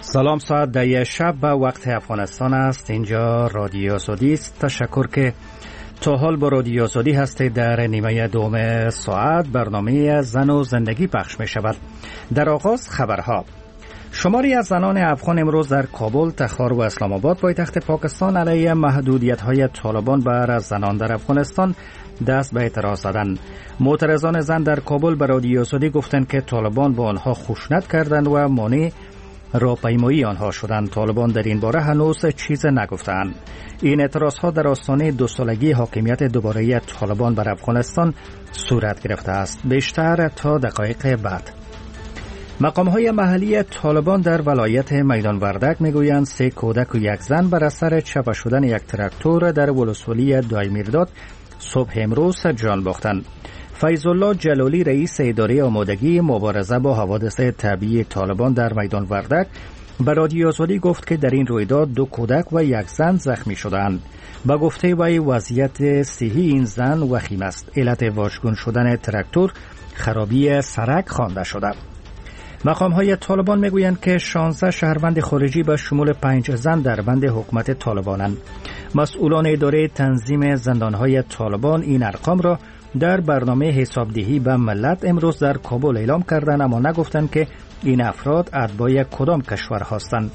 سلام، ساعت 10 شب به وقت افغانستان است. اینجا رادیو آزادی است. تشکر که تا حال با رادیو آزادی هستید. در نیمه دوم ساعت برنامه زن و زندگی پخش می شود. در آغاز خبرها. شماری از زنان افغان امروز در کابل، تخار و اسلام آباد پایتخت پاکستان علیه محدودیت‌های طالبان بر زنان در افغانستان دست به اعتراض زدند. معترضان زن در کابل به رادیو آزادی گفتند که طالبان با آنها خشونت کردند و مانع راهپیمایی آنها شدند. طالبان در این باره هنوز چیز نگفتند. این اعتراضها در آستانه 2 سالگی حاکمیت دوباره طالبان بر افغانستان صورت گرفته است. بیشتر تا دقایق بعد. مقام‌های محلی طالبان در ولایت میدان وردک میگویند 3 کودک و 1 زن بر اثر چپه شدن یک تراکتور در ولسوالی دایمیرداد صبح امروز جان باختند. فیض الله جلالی رئیس اداره آمادگی مبارزه با حوادث طبیعی طالبان در میدان وردک به رادیو آزادی گفت که در این رویداد 2 کودک و 1 زن زخمی شدند. با گفته وی وضعیت صحی این زن وخیم است. علت واژگون شدن تراکتور خرابی سرک خوانده شده. مقام‌های طالبان میگویند که 16 شهروند خارجی به شمول 5 زن در بند حکومت طالبانند. مسئولان اداره تنظیم زندان‌های طالبان این ارقام را در برنامه حسابدهی به ملت امروز در کابل اعلام کردند، اما نگفتند که این افراد اتباع کدام کشور هستند.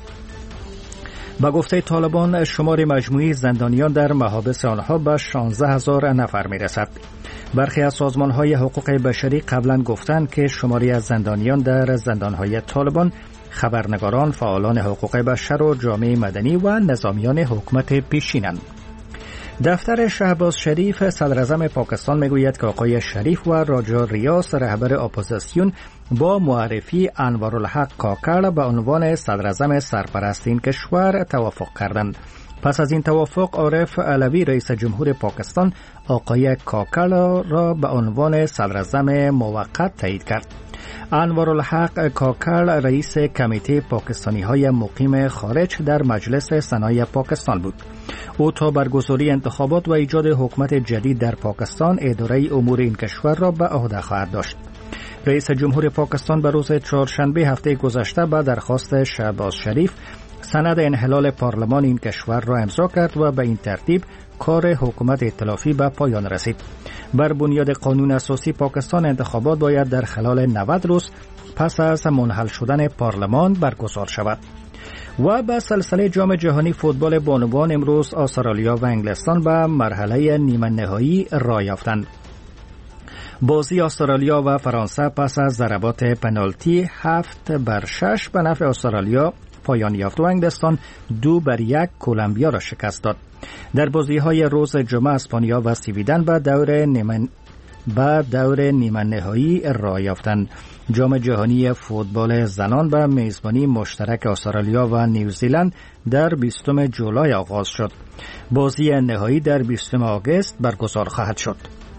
با گفته طالبان شمار مجموعی زندانیان در محابس آنها به 16,000 نفر میرسد. برخی از سازمان‌های حقوق بشری قبلا گفتند که شماری از زندانیان در زندان‌های طالبان خبرنگاران، فعالان حقوق بشر و جامعه مدنی و نظامیان حکومت پیشینند. دفتر شهباز شریف صدراعظم پاکستان میگوید که آقای شریف و راجا ریاض رهبر اپوزیسیون با معرفی انوارالحق کاکړ به عنوان صدراعظم سرپرست این کشور توافق کردند. پس از این توافق عارف علوی رئیس جمهور پاکستان آقای کاکړ را به عنوان صدراعظم موقت تایید کرد. انوارالحق کاکړ رئیس کمیته پاکستانی های مقیم خارج در مجلس سنای پاکستان بود. او تا برگزاری انتخابات و ایجاد حکومت جدید در پاکستان اداره امور این کشور را به عهده خواهد داشت. رئیس جمهور پاکستان به روز چهارشنبه هفته گذشته به درخواست شهباز شریف سند انحلال پارلمان این کشور را امضا کرد و به این ترتیب کار حکومت ائتلافی به پایان رسید. بر بنیاد قانون اساسی پاکستان انتخابات باید در خلال 90 روز پس از منحل شدن پارلمان برگزار شود. و به سلسله جام جهانی فوتبال بانوان امروز استرالیا و انگلستان به مرحله نیمه نهایی راه یافتند. بازی استرالیا و فرانسه پس از ضربات پنالتی 7-6 به نفع استرالیا پایان یافت و انگلستان 2-1 کلمبیا را شکست داد. در بازی‌های روز جمعه اسپانیا و سویدن به دور نیمه نهایی راه یافتند. جام جهانی فوتبال زنان به میزبانی مشترک استرالیا و نیوزیلند در 20 جولای آغاز شد. بازی نهایی در 20 آگوست برگزار خواهد شد.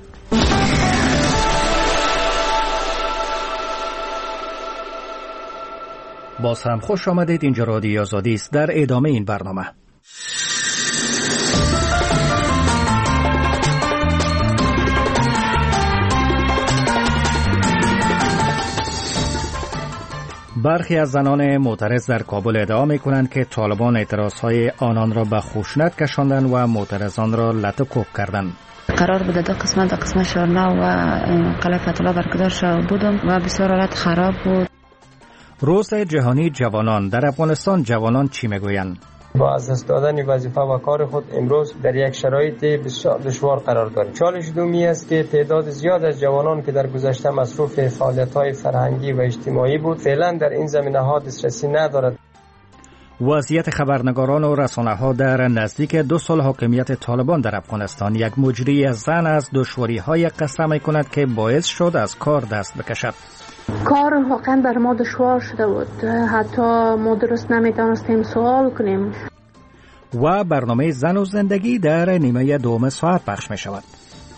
باز هم خوش آمدید. اینجا رادیو آزادی است. در ادامه این برنامه برخی از زنان معترض در کابل ادعا می‌کنند که طالبان اعتراضهای آنان را به خشونت کشاندند و معترضان را لط و کوب کردند. قرار بود در قسمت 14 و قلعه فتح‌الله برگزار شد بودم و بسیار حالت خراب بود. روز جهانی جوانان در افغانستان، جوانان چی میگویند؟ با از دست دادن وظیفه و کار خود امروز در یک شرایط بسیار دشوار قرار داریم. چالش دومی است که تعداد زیاد از جوانان که در گذشته مصروف فعالیت‌های فرهنگی و اجتماعی بود فعلا در این زمینه‌ها دسترسی ندارد. وضعیت خبرنگاران و رسانه‌ها در نزدیک 2 سال حاکمیت طالبان در افغانستان. یک مجری زن از دشواری‌های قصه می‌کند که باعث شد از کار دست بکشد. کار واقعا بر ما دشوار شده بود، حتی ما درست نمیتونستیم سوال کنیم. و برنامه زن و زندگی در نیمه دوم ساعت پخش می شود.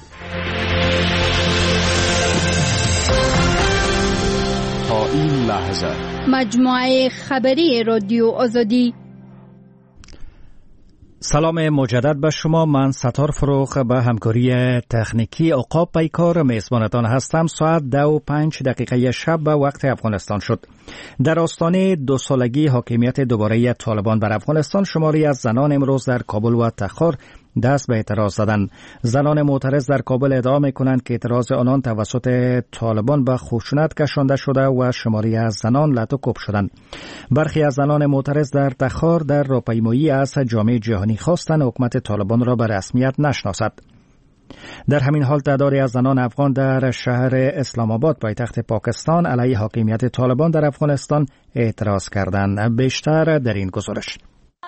تا این لحظه مجموعه خبری رادیو آزادی. سلام مجدد به شما. من ستار فروخ به همکاری تکنیکی عقاب پیکار میزبانتان هستم. ساعت 2:05 شب به وقت افغانستان شد. در آستانه 2 سالگی حاکمیت دوباره طالبان بر افغانستان، شماری از زنان امروز در کابل و تخار دست به اعتراض زدند. زنان معترض در کابل ادعا می‌کنند که اعتراض آنان توسط طالبان به خشونت کشانده شده و شماری از زنان لطوکوب شدند. برخی از زنان معترض در تخار در راهپیمایی از جامعه جهانی خواستند حکومت طالبان را به رسمیت نشناسد. در همین حال تعدادی از زنان افغان در شهر اسلام آباد پایتخت پاکستان علیه حاکمیت طالبان در افغانستان اعتراض کردند. بیشتر در این گزارش.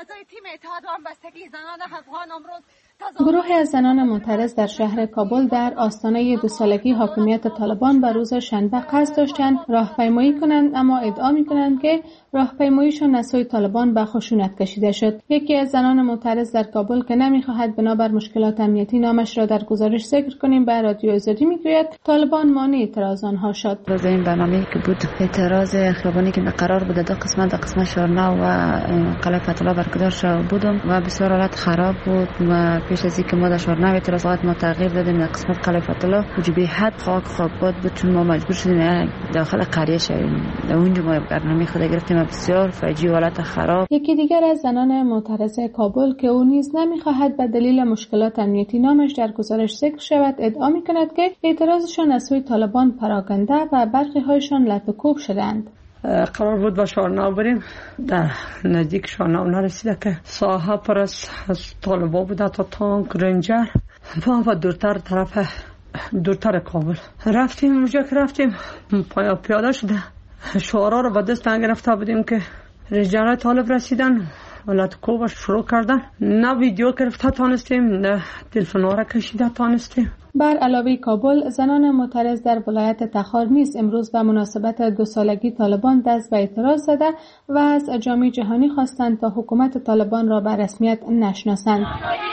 گروهی از زنان معترض در شهر کابل در آستانه 2 سالگی حاکمیت طالبان بر روز شنبه قصد داشتند راهپیمایی کنند، اما ادعا می‌کنند که راهپیماییشان از سوی طالبان به خشونت کشیده شد. یکی از زنان معترض در کابل که نمی‌خواهد بنابر مشکلات امنیتی نامش را در گزارش ذکر کنیم به رادیو آزادی میگوید طالبان مانع اعتراض آنها شد. روز این برنامه‌ای که بود اعتراض خیابانی که قرار بود در قسمت شورنا و قلعه فتح‌الله برگزار شد بودم و بسیار حالت خراب بود و پیش از اینکه ما در شورنا اعتراضات ما تغییر دادیم در قسمت قلعه فتح‌الله وجوبی حد خاک باد بود، چون ما مجبور شدیم داخل قریه شویم. در اونجا ما برنامه خود گرفتیم بسیار فجیع و حالت خراب. یکی دیگر از زنان معترض کابل که او نیز نمی‌خواهد به دلیل مشکلات امنیتی نامش در گزارش ذکر شود ادعا می‌کند که اعتراضشان از سوی طالبان پراکنده و برخی‌هایشان لطوکوب شدند. قرار بود با شورنا بریم، در نزدیک شورنا نرسیده که ساحه پر از طالبان بود، تا تانک رنجر و دورتر کابل رفتیم. اونجا که رفتیم پیاده شده شعارا رو به دست گرفته بودیم که رنجر طالب رسیدن لطوکوب شروع کردن. نه ویدیو گرفته تانستیم، نه تلفن‌ها را کشیده تانستیم. بر علاوه کابل، زنان معترض در ولایت تخار نیز امروز به مناسبت 2 سالگی طالبان دست به اعتراض زده و از جامعه جهانی خواستند تا حکومت طالبان را به رسمیت نشناسند.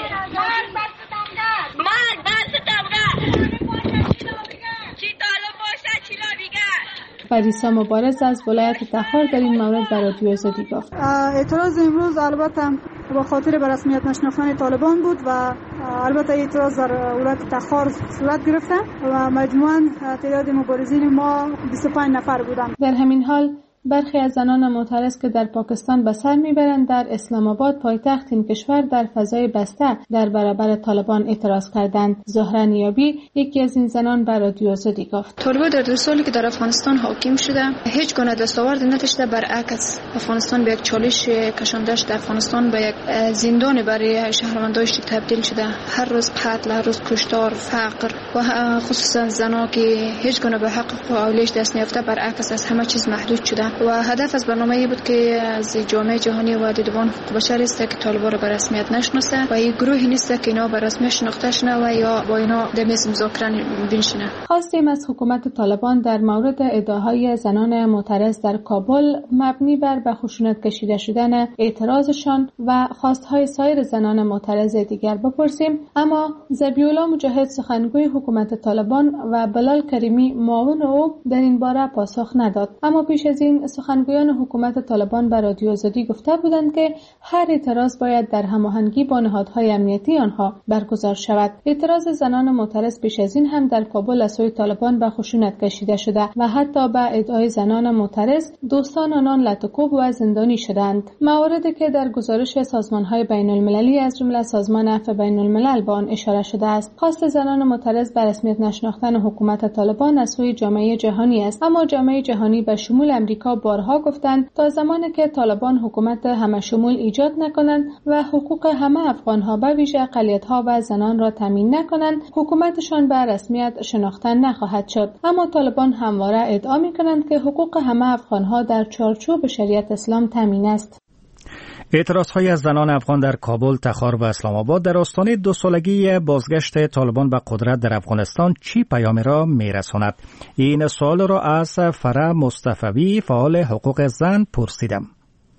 فریسا مبارز از ولایت تخار در این مورد به رادیو آزادی گفت اعتراض امروز البته با خاطر به رسمیت نشناختن طالبان بود و البته اعتراض در ولایت تخار صورت گرفته و مجموعاً تعداد مبارزین ما 25 نفر بودند. در همین حال برخی از زنان معترض که در پاکستان به سر میبرند در اسلام آباد پایتخت این کشور در فضای بسته در برابر طالبان اعتراض کردند. زهره نیابی یکی از این زنان به رادیو آزادی گفت طالبان در 2 سالی که در افغانستان حاکم شده هیچ گونه دستاورد نداشته، برعکس افغانستان به یک چالش کشانده شده، افغانستان به یک زندان برای شهروندانش تبدیل شده. هر روز قتل، هر روز کشتار، فقر و خصوصا زنان که هیچ گونه به حق اولیش دست نیافته برعکس از همه چیز محدود شده و هدف از برنامه‌ای بود که از جامعه جهانی و دیدبان حقوق بشر است که طالبان را به رسمیت نشناسه و این گروهی نیست که اینا به رسمیت شناخته شنه و یا با اینا در میز مذاکره بنشینه. خواستیم از حکومت طالبان در مورد ادعاهای زنان معترض در کابل مبنی بر به خشونت کشیده شدن اعتراضشان و خواستهای سایر زنان معترض دیگر بپرسیم، اما ذبیح‌الله مجاهد سخنگوی حکومت طالبان و بلال کریمی معاون او در این باره پاسخ نداد. اما پیش از این سخنگویان حکومت طالبان به رادیو آزادی گفته بودند که هر اعتراض باید در هماهنگی با نهادهای امنیتی آنها برگزار شود. اعتراض زنان معترض پیش از این هم در کابل از سوی طالبان به خشونت کشیده شده و حتی به ادعای زنان معترض دوستان آنان لطوکوب و زندانی شدند. مواردی که در گزارش سازمان‌های بین‌المللی از جمله سازمان عفو بین‌الملل به آن اشاره شده است. خواست زنان معترض به رسمیت نشناختن حکومت طالبان از سوی جامعه جهانی است، اما جامعه جهانی به شمول امریکا بارها گفتند تا زمانی که طالبان حکومت همه شمول ایجاد نکنند و حقوق همه افغان‌ها به ویژه اقلیت‌ها و زنان را تامین نکنند، حکومتشان به رسمیت شناخته نخواهد شد. اما طالبان همواره ادعا می‌کنند که حقوق همه افغان‌ها در چارچوب شریعت اسلام تامین است. اعتراض‌های از زنان افغان در کابل، تخار و اسلام آباد در آستانه 2 سالگی بازگشت طالبان به قدرت در افغانستان چی پیامی را می‌رساند؟ این سوال را از فرح مصطفی فعال حقوق زن پرسیدم.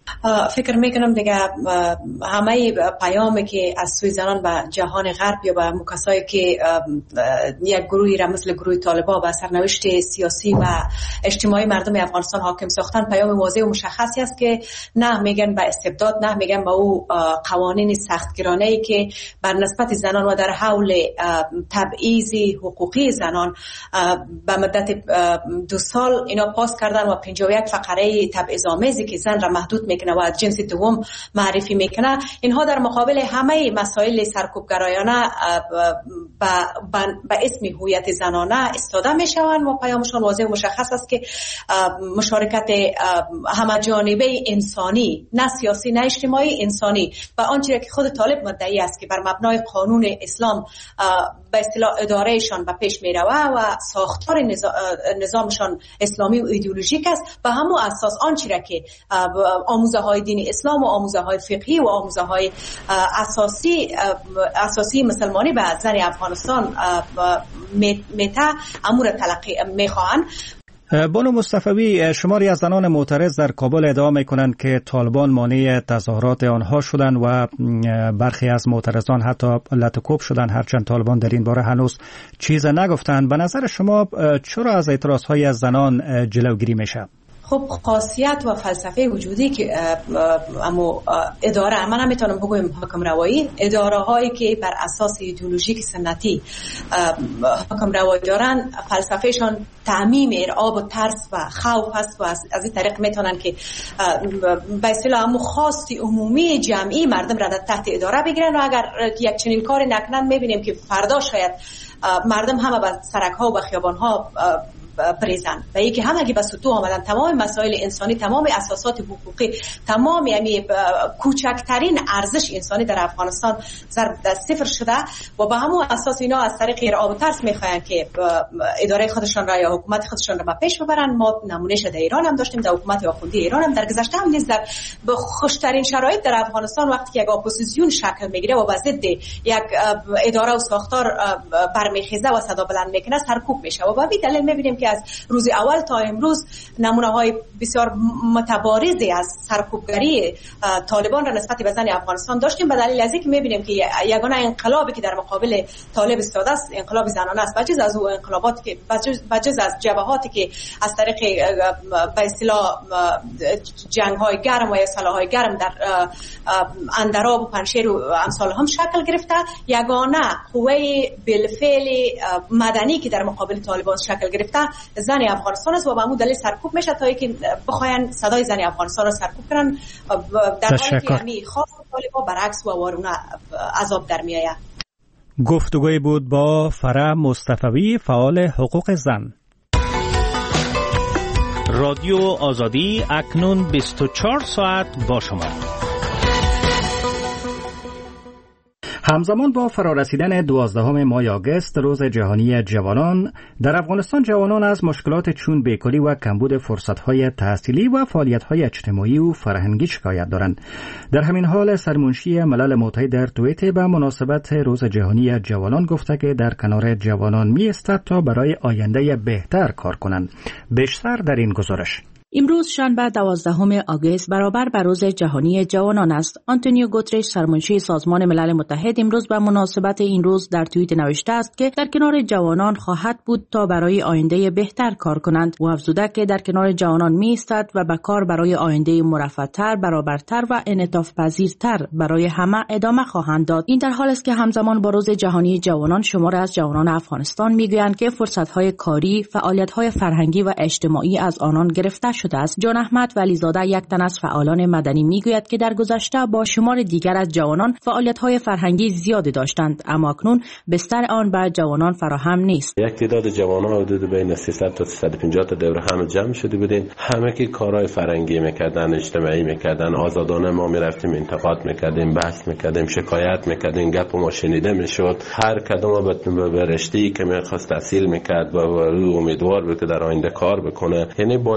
فکر میکنم دیگه همه پیامی که از سوی زنان به جهان غرب یا به کسایی که یک گروهی را مثل گروه طالبان به سرنوشت سیاسی و اجتماعی مردم افغانستان حاکم ساختن، پیام واضح و مشخصی است که نه میگن به استبداد، نه میگن به او قوانین سختگیرانه‌ای که بر نسبت زنان و در حول تبعیض حقوقی زنان به مدت 2 سال اینا پاس کردن و 51 فقره تبعیض‌آمیزی که زن را محدود میکنه و جنس دوم معرفی میکنه، اینها در مقابل همه مسائل سرکوبگرایانه به اسم هویت زنانه استفاده میشوند و پیامشان واضح و مشخص است که مشارکت همه جانبه انسانی، نه سیاسی نه اجتماعی، انسانی و آنچه که خود طالب مدعی است که بر مبنای قانون اسلام به اصطلاح ادارهشان به پیش می روه و ساختار نظامشان اسلامی و ایدئولوژیک است، به همون اساس آنچه که آموزه های دین اسلام و آموزه های فقهی و آموزه های اساسی مسلمانی به زن افغانستان میته امور تلقی میخواهند. بانو مصطفوی، شماری از زنان معترض در کابل ادعا میکنند که طالبان مانع تظاهرات آنها شدند و برخی از معترضان حتی لطکوب شدند، هرچند طالبان در این باره هنوز چیز نگفتند. به نظر شما چرا از اعتراضهای از زنان جلوگیری میشه؟ خب خاصیت و فلسفه وجودی که اما اداره، من نمیتونم بگویم حکم روایی، اداره هایی که بر اساس ایدئولوژیک سنتی حکم روایی دارن، فلسفهشان تعمیم ارعاب و ترس و خوف است و از این طریق میتونن که به اصطلاح همون خواست عمومی جمعی مردم را تحت اداره بگیرن و اگر یک چنین کاری نکنن میبینیم که فردا شاید مردم همه به سرک ها و به خیابان ها بریزن و یکی هم اگه به سطوح آمدن تمام مسائل انسانی، تمام اساسات حقوقی، تمام یعنی کوچکترین ارزش انسانی در افغانستان صفر شده و به همون اساس اینا از طریق ارعاب و ترس میخواین که اداره خودشان را یا حکومت خودشان را به پیش ببرن. ما نمونهش در ایران هم داشتیم، در حکومت آخوندی ایران هم در گذشته هم نیز در خوشترین شرایط در افغانستان وقتی که یک اپوزیسیون شکل میگیره و به ضد یک اداره و ساختار برمیخیزه و صدا بلند میکنه سرکوب میشه و به دلیل میبینیم که از روز اول تا امروز نمونه‌های بسیار متبارزی از سرکوبگری طالبان را نسبت به زن افغانستان داشتیم. به دلیل از اینکه می‌بینیم که یگانه انقلابی که در مقابل طالب ایستاده است انقلاب زنانه است، بجز از او انقلاباتی که بجز از جبهاتی که از طریق به اصطلاح جنگ‌های گرم و اصلاح‌های گرم در اندراب و پنشیر و امثال هم شکل گرفته، یگانه قوه بالفعل مدنی که در مقابل طالبان شکل گرفته زن افغانستان است و به همون دلیل سرکوب میشه تا اینکه بخواین صدای زن افغانستان را سرکوب کنن، در حالی که همین خاص طالبان برعکس و وارونه عذاب در میآید. گفتگوی بود با فرح مصطفوی، فعال حقوق زن. رادیو آزادی اکنون 24 ساعت با شما. همزمان با فرارسیدن 12 ماه آگوست روز جهانی جوانان، در افغانستان جوانان از مشکلات چون بیکاری و کمبود فرصت‌های تحصیلی و فعالیت‌های اجتماعی و فرهنگی شکایت دارند. در همین حال سرمنشی ملل متحد در توییت به مناسبت روز جهانی جوانان گفته که در کنار جوانان می‌ایستد تا برای آینده بهتر کار کنند. بیشتر در این گزارش. امروز شنبه 12 آگوست برابر با روز جهانی جوانان است. آنتونیو گوترش سرمنشی سازمان ملل متحد امروز به مناسبت این روز در توییت نوشته است که در کنار جوانان خواهد بود تا برای آینده بهتر کار کنند و افزوده که در کنار جوانان می ایستد و به کار برای آینده مرفه‌تر، برابرتر و انعطاف پذیرتر برای همه ادامه خواهند داد. این در حالی است که همزمان با روز جهانی جوانان شماری از جوانان افغانستان میگویند که فرصت‌های کاری، فعالیت‌های فرهنگی و اجتماعی از آنان گرفته شده است. جان احمد ولیزاده یک تن از فعالان مدنی میگوید که در گذشته با شمار دیگر از جوانان فعالیت‌های فرهنگی زیادی داشتند، اما اکنون بستر آن به جوانان فراهم نیست. یک تعداد جوانان حدود بین 300 تا 350 تا دور هم جمع شده بودیم، همه که کارهای فرهنگی میکردن، اجتماعی میکردن، آزادانه ما میرفتیم انتقاد میکردیم، بحث میکردیم، شکایت میکردیم، گپ ما شنیده میشد. هر کدوم به رشته‌ای که میخواست تحصیل میکرد و امیدوار بود که در آینده کار بکنه، یعنی با یک عالم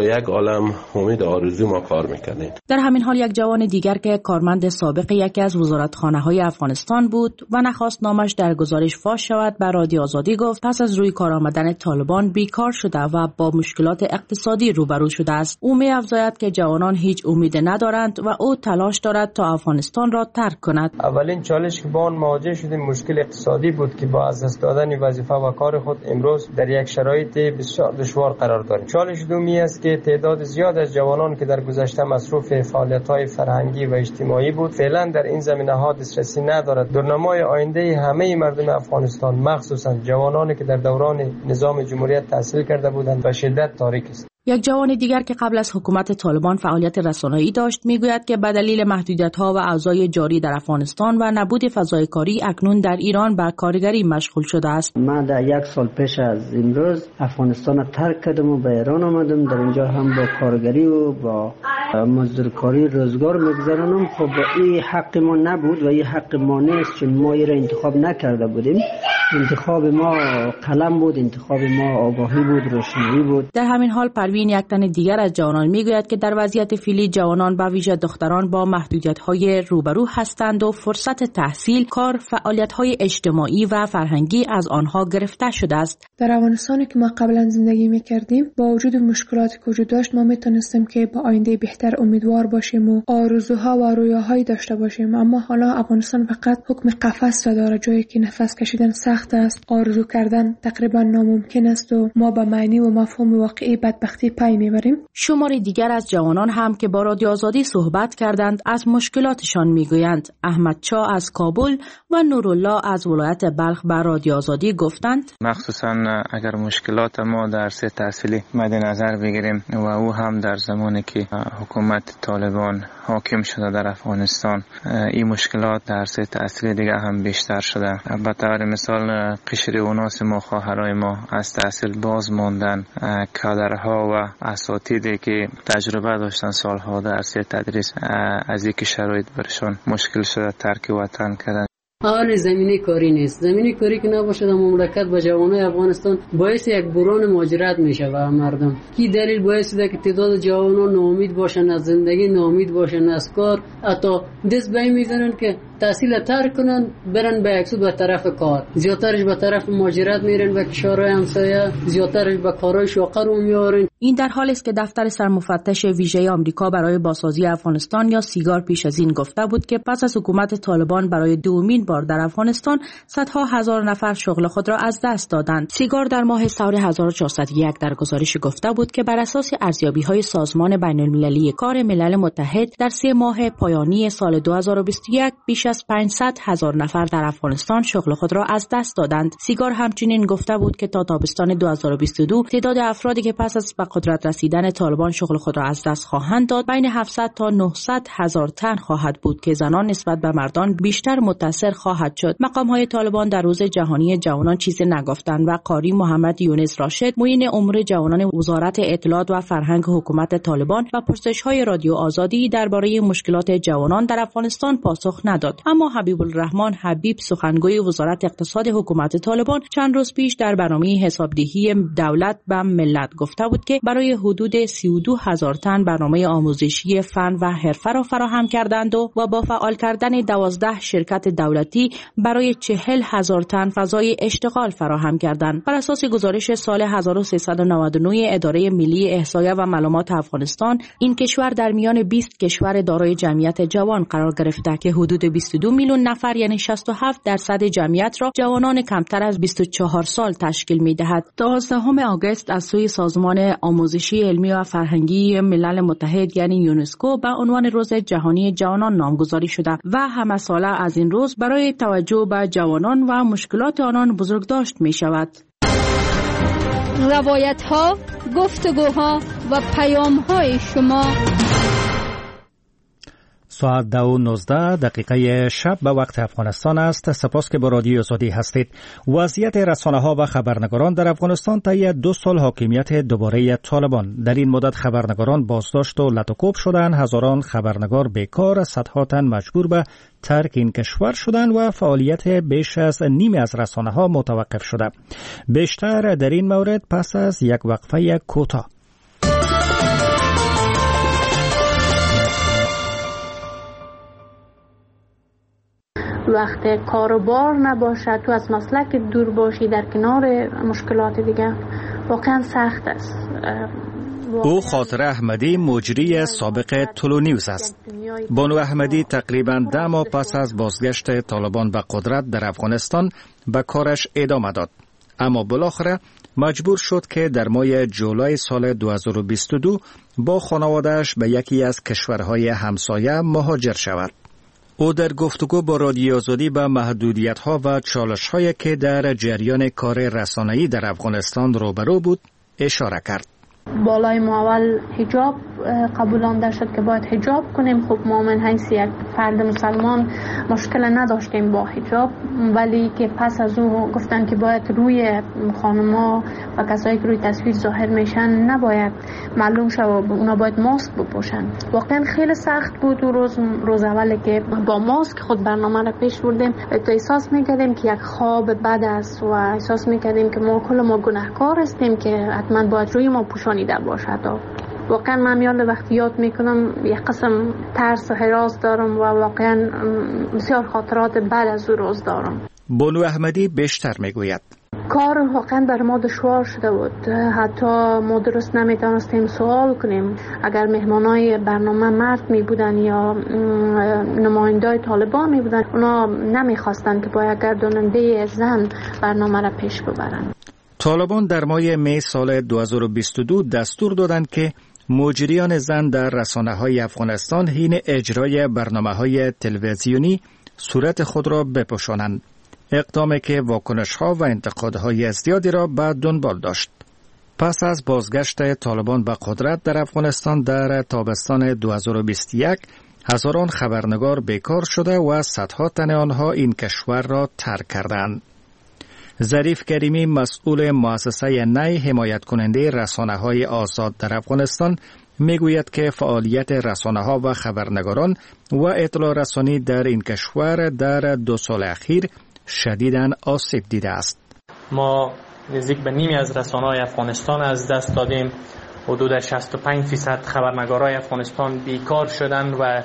هم امید آرزو ما کار میکنیم. در همین حال یک جوان دیگر که کارمند سابق یکی از وزارتخانه‌های افغانستان بود و نخواست نامش در گزارش فاش شود، به رادیو آزادی گفت پس از روی کار آمدن طالبان بیکار شده و با مشکلات اقتصادی روبرو شده است. او می‌افزاید که جوانان هیچ امید ندارند و او تلاش دارد تا افغانستان را ترک کند. اولین چالش که با آن مواجه شدیم مشکل اقتصادی بود که با از دست دادن وظیفه و کار خود امروز در یک شرایط بسیار دشوار قرار داریم. چالش دومی است که تعداد زیاد از جوانان که در گذشته مصروف فعالیت‌های فرهنگی و اجتماعی بود فعلا در این زمینه‌ها دسترسی ندارد. دورنمای آینده همه مردم افغانستان مخصوصا جوانانی که در دوران نظام جمهوریت تحصیل کرده بودند به شدت تاریک است. یک جوان دیگر که قبل از حکومت طالبان فعالیت رسانه‌ای داشت میگوید که به دلیل محدودیت‌ها و اوضاع جاری در افغانستان و نبود فضای کاری اکنون در ایران به کارگری مشغول شده است. من در 1 سال پیش از امروز افغانستان را ترک کردم و به ایران آمدم. در اینجا هم با کارگری و با مزدورکاری روزگار میگذرانم. خب این حق ما نبود و این حق ما نیست، چون ما این را انتخاب نکرده بودیم. انتخاب ما قلم بود، انتخاب ما آگاهی بود، روشنایی بود. در همین حال پروین، یک تن دیگر از جوانان میگوید که در وضعیت فعلی جوانان به ویژه دختران با محدودیت‌های روبرو هستند و فرصت تحصیل، کار، فعالیت‌های اجتماعی و فرهنگی از آنها گرفته شده است. در افغانستانی که ما قبلا زندگی می‌کردیم با وجود مشکلاتی که وجود داشت ما میتونستیم که با آینده بهتر امیدوار باشیم و آرزوها و رویاهایی داشته باشیم، اما حالا افغانستان فقط حکم قفس را داره، جایی که نفس کشیدن سخت است، آرزو کردن تقریبا ناممکن است و ما به معنی و مفهوم واقعی بدبختی پی میبریم. شماری دیگر از جوانان هم که با رادیو آزادی صحبت کردند از مشکلاتشان میگویند. احمد چا از کابل و نورالله از ولایت بلخ به رادیو آزادی گفتند مخصوصا اگر مشکلات ما در سطح تحصیلی مد نظر بگیریم و او هم در زمانی که حکومت طالبان حاکم شده در افغانستان این مشکلات در سطح تحصیلی دیگه هم بیشتر شده. به طور مثال قشر اوناس ما خواهرای ما از تحصیل باز ماندن، کادرها و اساتیدی که تجربه داشتن سالها در سطح تدریس از اینکه شرایط برشان مشکل شده ترک وطن کردن. حال زمینی کاری نیست. زمینی کاری که نباشه در مملکت با جوانای افغانستان باعث یک بحران مهاجرت میشه و مردم کی دلیل باعث ده که تعداد جوانان ناامید باشن از زندگی، ناامید باشن از کار، حتی دست به این میزنن که تحصیل ترک کنن برن به یکسو به طرف کار، زیادترش به طرف مهاجرت میرن و کشورهای همسایه، زیادترش به کارهای شاقه رو میارن. این در حالی است که دفتر سرمفتش ویژه آمریکا برای بازسازی افغانستان یا سیگار پیش از این گفته بود که پس از حکومت طالبان برای دومین بار در افغانستان صدها هزار نفر شغل خود را از دست دادند. سیگار در ماه سور 1401 در گزارش گفته بود که بر اساس ارزیابی‌های سازمان بین‌المللی کار ملل متحد در 3 ماه پایانی سال 2021 بیش از 500,000 نفر در افغانستان شغل خود را از دست دادند. سیگار همچنین گفته بود که تا تابستان 2022 تعداد افرادی که پس از به قدرت رسیدن طالبان شغل خود را از دست خواهند داد بین 700 تا 900,000 تن خواهد بود که زنان نسبت به مردان بیشتر متاثر خواهد شد. مقام‌های طالبان در روز جهانی جوانان چیزی نگفتند و قاری محمد یونس راشد، معین امور جوانان وزارت اطلاعات و فرهنگ حکومت طالبان و پرسش‌های رادیو آزادی درباره مشکلات جوانان در افغانستان پاسخ نداد. اما حبیب الرحمن حبیب، سخنگوی وزارت اقتصاد حکومت طالبان، چند روز پیش در برنامه حسابدهی دولت به ملت گفته بود که برای حدود 32,000 تن برنامه آموزشی فن و حرفه را فراهم کردند و با فعال کردن 12 شرکت دولتی برای 40,000 تن فضای اشتغال فراهم کردند. بر اساس گزارش سال 1399 اداره ملی احصایه و معلومات افغانستان، این کشور در میان 20 کشور دارای جمعیت جوان قرار گرفته که حدود 22 میلیون نفر یعنی 67% جمعیت را جوانان کمتر از 24 سال تشکیل می‌دهد. 12 آگوست از سوی سازمان آموزشی علمی و فرهنگی ملل متحد یعنی یونسکو به عنوان روز جهانی جوانان نامگذاری شده و همه ساله از این روز برای توجه به جوانان و مشکلات آنان بزرگداشت می شود. روایت ها، گفتگوها و پیام های شما. ساعت 2:19 شب به وقت افغانستان است. سپاس که با رادیو آزادی هستید. وضعیت رسانه‌ها و خبرنگاران در افغانستان طی 2 سال حاکمیت دوباره طالبان. در این مدت خبرنگاران بازداشت و لطوکوب شدند، هزاران خبرنگار بیکار، صدها تن مجبور به ترک این کشور شدند و فعالیت بیش از نیم از رسانه‌ها متوقف شده. بیشتر در این مورد پس از یک وقفه کوتاه. وقتی کاروبار نباشه، تو از مسلک دور باشی، در کنار مشکلات دیگه، واقعا سخت است. او خاطر احمدی مجری سابق طلو نیوز است. بانو احمدی تقریباً 10 ماه پس از بازگشت طالبان به قدرت در افغانستان به کارش ادامه داد، اما بالاخره مجبور شد که در ماه جولای سال 2022 با خانواده‌اش به یکی از کشورهای همسایه مهاجر شود. او در گفتگو با رادیو آزادی به محدودیت‌ها و چالش‌هایی که در جریان کار رسانه‌ای در افغانستان روبرو بود اشاره کرد. بالای ما اول حجاب قبولانده شد که باید حجاب کنیم. خب ما من حیث یک فرد مسلمان مشکل نداشتیم با حجاب، ولی که پس از او گفتن که باید روی خانم‌ها و کسایی که روی تصویر ظاهر میشن نباید معلوم شه و اونا باید ماسک بپوشن. واقعا خیلی سخت بود و روز اولی که با ماسک خود برنامه را پیش بردیم، تو احساس میکردیم که یک خواب بد است و احساس میکردیم که ما کل ما گناهکار هستیم که حتما باید روی ما پوشانیده باشد. واقعا من وقتی یاد میکنم یک قسم ترس و هراس دارم و واقعا بسیار خاطرات بعد از او روز دارم. بانو احمدی بیشتر میگوید کار واقعا بر ما دشوار شده بود. حتی ما درست نمیتونستیم سوال کنیم. اگر مهمانای برنامه مرد می بودن یا نمایندای طالبان می بودن، اونا نمیخواستن که با یک گرداننده زن برنامه را پیش ببرن. طالبان در ماه می سال 2022 دستور دادند که مجریان زن در رسانه‌های افغانستان حین اجرای برنامه‌های تلویزیونی صورت خود را بپوشانند. اقدامی که واکنش‌ها و انتقادهای زیادی را به دنبال داشت. پس از بازگشت طالبان به قدرت در افغانستان در تابستان 2021 هزاران خبرنگار بیکار شده و صدها تن آنها این کشور را ترک کردند. ظریف کریمی مسئول مؤسسه نی حمایت کننده رسانه‌های آزاد در افغانستان میگوید که فعالیت رسانه‌ها و خبرنگاران و اطلاع رسانی در این کشور در 2 سال اخیر شدیداً آسیب دیده است. ما نزدیک به نیمی از رسانه‌های افغانستان از دست دادیم. حدود 65% خبرنگارای افغانستان بیکار شدند و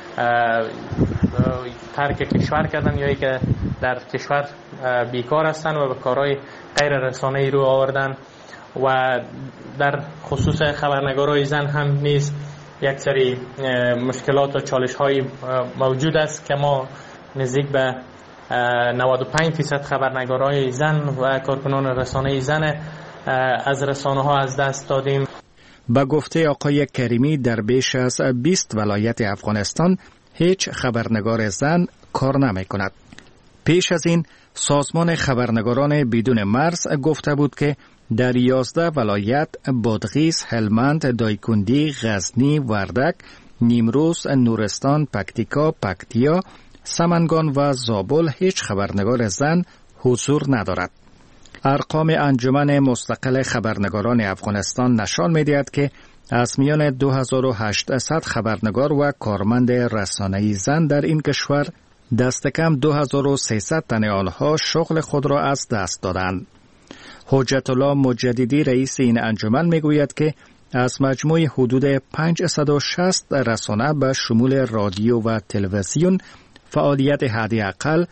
ترک کشور کردن یا که در کشور بیکار هستند و به کارهای غیر رسانه‌ای رو آوردن. و در خصوص خبرنگارای زن هم نیز یک سری مشکلات و چالش‌های موجود است که ما نزدیک به 95% خبرنگارای زن و کارکنان رسانه‌ای زن از رسانه‌ها از دست دادیم. با گفته آقای کریمی در بیش از 20 ولایت افغانستان هیچ خبرنگار زن کار نمی کند. پیش از این سازمان خبرنگاران بدون مرز گفته بود که در 11 ولایت بادغیس، هلمند، دایکندی، غزنی، وردک، نیمروز، نورستان، پکتیکا، پکتیا، سمنگان و زابل هیچ خبرنگار زن حضور ندارد. ارقام انجمن مستقل خبرنگاران افغانستان نشان می‌دهد که از میان 2800 خبرنگار و کارمند رسانه‌ای زن در این کشور دست کم 2300 تن آنها شغل خود را از دست دادند. حجت الله مجددی رئیس این انجمن میگوید که از مجموع حدود 560 رسانه به شمول رادیو و تلویزیون فعالیت حداقل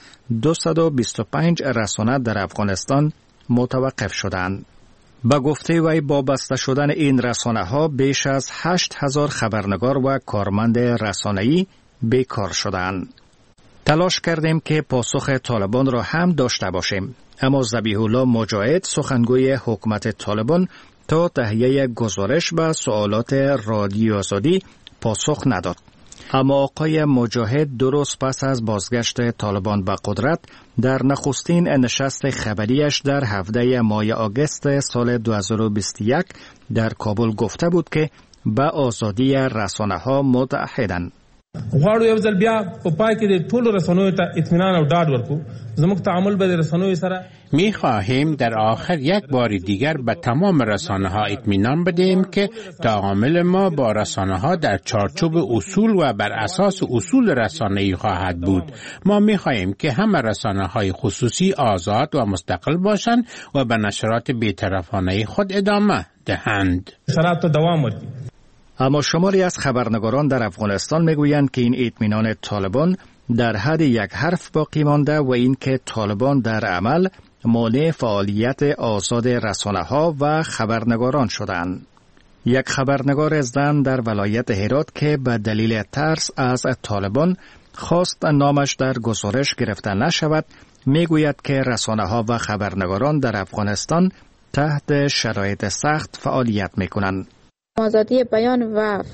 225 رسانه در افغانستان متوقف شدند. با گفته وی با بسته شدن این رسانه ها بیش از 8000 خبرنگار و کارمند رسانه‌ای بیکار شدند. تلاش کردیم که پاسخ طالبان را هم داشته باشیم، اما ذبیح الله مجاهد سخنگوی حکومت طالبان تا تهیه گزارش به سوالات رادیو آزادی پاسخ نداد. اما آقای مجاهد درست پس از بازگشت طالبان به قدرت در نخستین نشست خبریش در 17 ماه آگوست سال 2021 در کابل گفته بود که به آزادی رسانه‌ها متعهدند. غواړو یو ځل بیا په پای کې د ټولو رسنیو ته اطمینان او ډاډ ورکړو. زموږ تعامل به د رسنیو سره می‌خواهیم در آخر یک بار دیگر به تمام رسانه‌ها اطمینان بدهیم که تعامل ما با رسانه‌ها در چارچوب اصول و بر اساس اصول رسانه‌ای خواهد بود. ما می‌خواهیم که همه رسانه‌های خصوصی آزاد و مستقل باشند و به نشرات بی‌طرفانه خود ادامه دهند. شرایط دوام ورکړي. اما شماری از خبرنگاران در افغانستان میگویند که این اطمینان طالبان در حد یک حرف باقی مانده و اینکه طالبان در عمل مانع فعالیت آزاد رسانه‌ها و خبرنگاران شدند. یک خبرنگار زن در ولایت هرات که به دلیل ترس از طالبان خواست نامش در گزارش گرفته نشود، میگوید که رسانه‌ها و خبرنگاران در افغانستان تحت شرایط سخت فعالیت میکنند. آزادی بیان و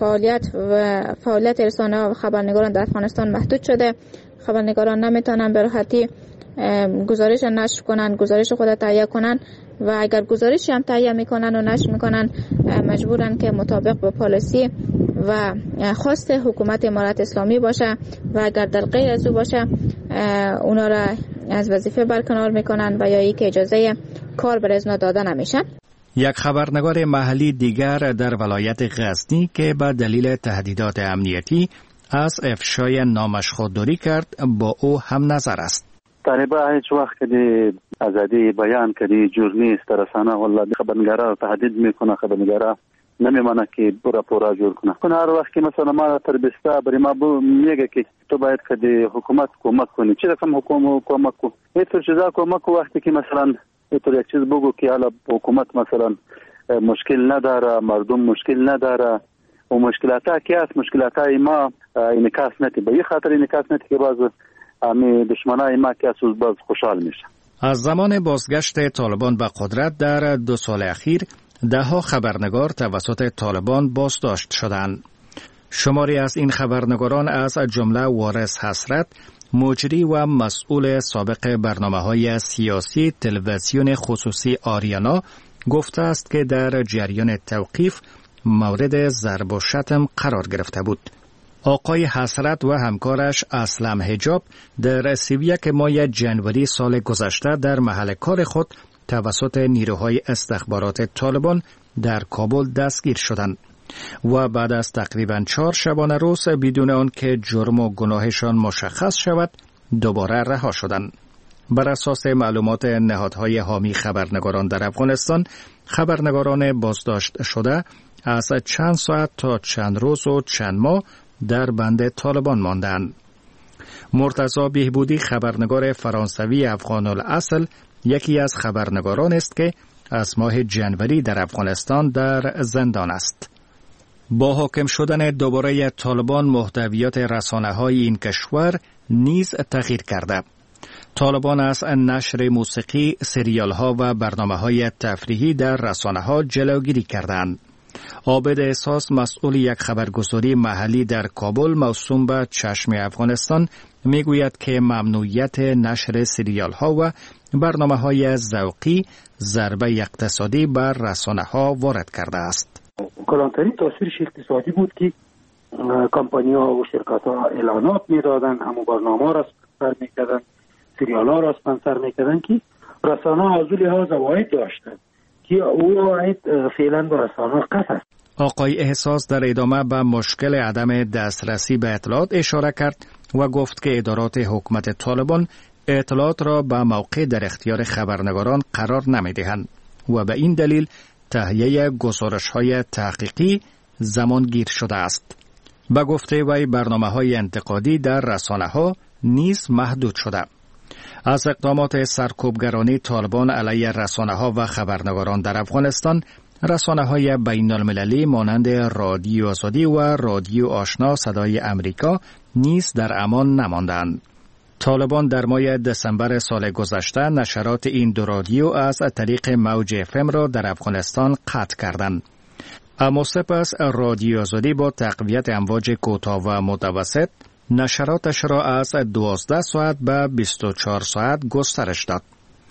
فعالیت رسانه‌ها و خبرنگاران در افغانستان محدود شده. خبرنگاران نمیتونن به راحتی گزارش نشر کنن، گزارش خود تهیه کنن و اگر گزارشی هم تهیه میکنن و نشر میکنن مجبورن که مطابق با پالیسی و خواست حکومت امارت اسلامی باشه و اگر در غیر از او باشه اونا را از وظیفه برکنار میکنن و یا ای که اجازه کار بر ازنا داده نمیشن. یک خبرنگار محلی دیگر در ولایت غزنی که به دلیل تهدیدات امنیتی از افشای نامش خودداری کرد با او هم نظر است. طالبان هیچ وقت که آزادی بیان کردی ژورنالیست رسانه والله خبرنگارا تهدید میکنه، خبرنگارا نمیمونه که راپورا جور کنه. هر وقت که مثلا ما تربستا برای ما میگه که تو باید که حکومت کمک کنی، چه رقم حکومت کمک کو هیچ چیزا کمک وقتی که مثلا تو یک چیز بگو که حالا حکومت مثلا مشکل نداره، مردم مشکل نداره و مشکلاتها که است مشکلاتای ما انعکاس نتی به خاطر انعکاس نتی که باز امی دشمنای ما که اساس باز خوشحال میشه. از زمان بازگشت طالبان به قدرت در 2 سال اخیر دهها خبرنگار توسط طالبان بازداشت شدند. شماری از این خبرنگاران از جمله وارث حسرت، مجری و مسئول سابق برنامه‌های سیاسی تلویزیون خصوصی آریانا گفته است که در جریان توقیف مورد ضرب و شتم قرار گرفته بود. آقای حسرت و همکارش اسلم حجاب در 31 ماه جنوری سال گذشته در محل کار خود توسط نیروهای استخبارات طالبان در کابل دستگیر شدند و بعد از تقریباً 4 شبانه روز بدون آن که جرم و گناهشان مشخص شود دوباره رها شدند. بر اساس معلومات نهادهای حامی خبرنگاران در افغانستان، خبرنگاران بازداشت شده از چند ساعت تا چند روز و چند ماه در بند طالبان ماندند. مرتضی بهبودی خبرنگار فرانسوی افغان الاصل یکی از خبرنگاران است که از ماه جنوری در افغانستان در زندان است. با حاکم شدن دوباره طالبان محتویات رسانه‌های این کشور نیز تغییر کرده. طالبان از نشر موسیقی، سریال‌ها و برنامه‌های تفریحی در رسانه‌ها جلوگیری کردند. عابد احساس مسئول یک خبرگزاری محلی در کابل موسوم به چشم افغانستان میگوید که ممنوعیت نشر سریال‌ها و برنامه‌های ذوقی ضربه اقتصادی بر رسانه‌ها وارد کرده است. کلانترین تاثیرش اقتصادی بود که کمپانی‌ها و شرکت‌ها اعلانات می‌دادند، اما برنامه‌ها را اسپانسر می‌کردند، سریال‌ها را اسپانسر می‌کردند که رسانه‌ها از لحاظ عواید داشتند که او عواید فعلا به رسانه‌ها قطع است. آقای احساس در ادامه به مشکل عدم دسترسی به اطلاعات اشاره کرد و گفت که ادارات حکومت طالبان اطلاعات را به موقع در اختیار خبرنگاران قرار نمی‌دهند و به این دلیل تهیه گزارش‌های تحقیقی زمانگیر شده است. به گفته وی برنامه‌های انتقادی در رسانه‌ها نیز محدود شده. از اقدامات سرکوبگرانی طالبان علیه رسانه‌ها و خبرنگاران در افغانستان، رسانه‌های بین‌المللی مانند رادیو آزادی و رادیو آشنا صدای امریکا نیز در امان نماندند. طالبان در ماه دسامبر سال گذشته نشرات این دو رادیو از طریق موج FM را در افغانستان قطع کردند. اما سپس رادیو آزادی با تقویت امواج کوتاه و متوسط نشراتش را از 12 ساعت به 24 ساعت گسترش داد.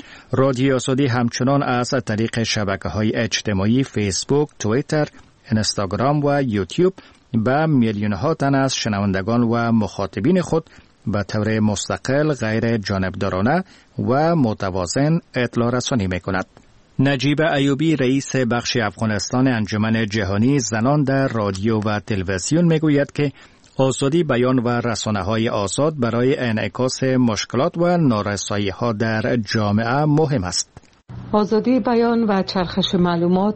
رادیو آزادی همچنان از طریق شبکه‌های اجتماعی فیسبوک، توییتر، اینستاگرام و یوتیوب به میلیون‌ها تن از شنوندگان و مخاطبین خود به طور مستقل، غیر جانبدارانه و متوازن اطلاع رسانی می‌کند. نجیب ایوبی رئیس بخش افغانستان انجمن جهانی زنان در رادیو و تلویزیون میگوید که آزادی بیان و رسانه‌های آزاد برای انعکاس مشکلات و نارسایی‌ها در جامعه مهم است. آزادی بیان و چرخش معلومات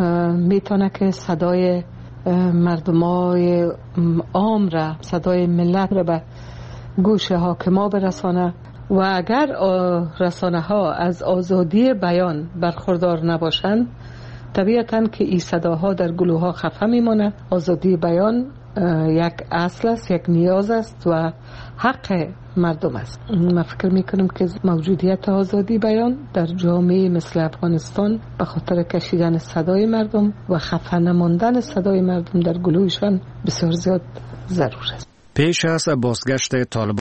میتونه که صدای مردمای عام را، صدای ملت را به گوش حاکما برسانه و اگر رسانه ها از آزادی بیان برخوردار نباشند طبیعتاً که این صداها در گلوه ها خفه میمونه. آزادی بیان یک اصل است، یک نیاز است و حق مردم است. من فکر میکنم که موجودیت آزادی بیان در جامعه مثل افغانستان به خاطر کشیدن صدای مردم و خفه نماندن صدای مردم در گلویشان بسیار زیاد ضرور است. پیش از بازگشت طالبان